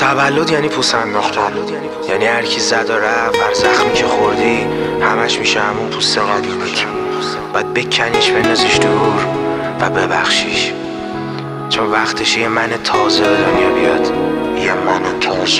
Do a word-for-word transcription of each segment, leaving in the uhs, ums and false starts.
تولد یعنی پوست انداختن، یعنی هر کی زد و رفت، هر زخمی که خوردی همش میشه همون پوست قدیمیت. باید بکنیش بندازیش دور و ببخشیش، چون وقتش یه من تازه به دنیا بیاد. یه من تازه.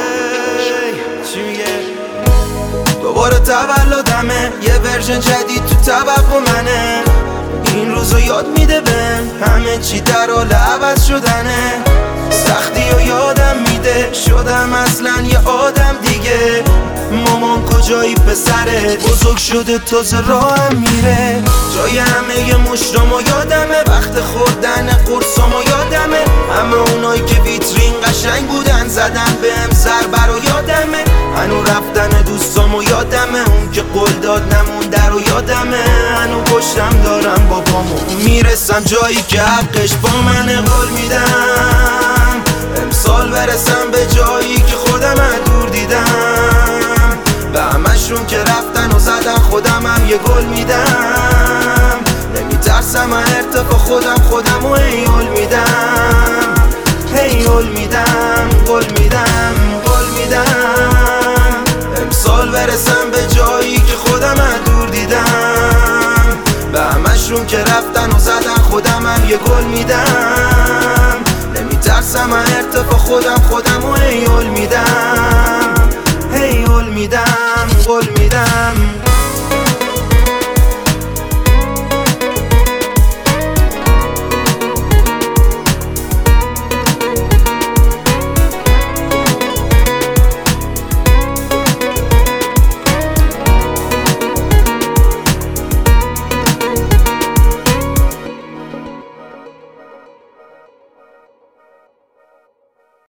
دوباره تولدمه، یه ورژن جدید تو توقع منه. این روزو یاد میده بهم همه چی در حال عوض شدنه. سختی و یادم میده شدم اصلا یه آدم دیگه. مامان کجایی پسرت؟ بزرگ شده تازه راهم میره. جای همه ی مشرامو یادمه، وقت خوردن قرصامو یادمه. همه اونایی که ویترین قشنگ بودن زدن بهم ضربه رو یادمه. هنو رفتن دوستامو یادمه، اون که قول داد نمونده رو یادمه. هنو پشتم دارم بابامو، میرسم جایی که حقش با منه. قول میدم امسال برسم به جایی که خودم دور دیدم. به همشون که رفتن و زدن خودمم یه گل میدم. نمیترسم ارتفاع خودم خودم و هیول میدم. هیول میدم گل میدم گل میدم. امسال برسم به جایی که خودم دور دیدم. به همشون که رفتن و زدن خودمم یه گل میدم. نمیترسم ارتفاع خودم خودم و هیول میدم. هیول میدم گل میدم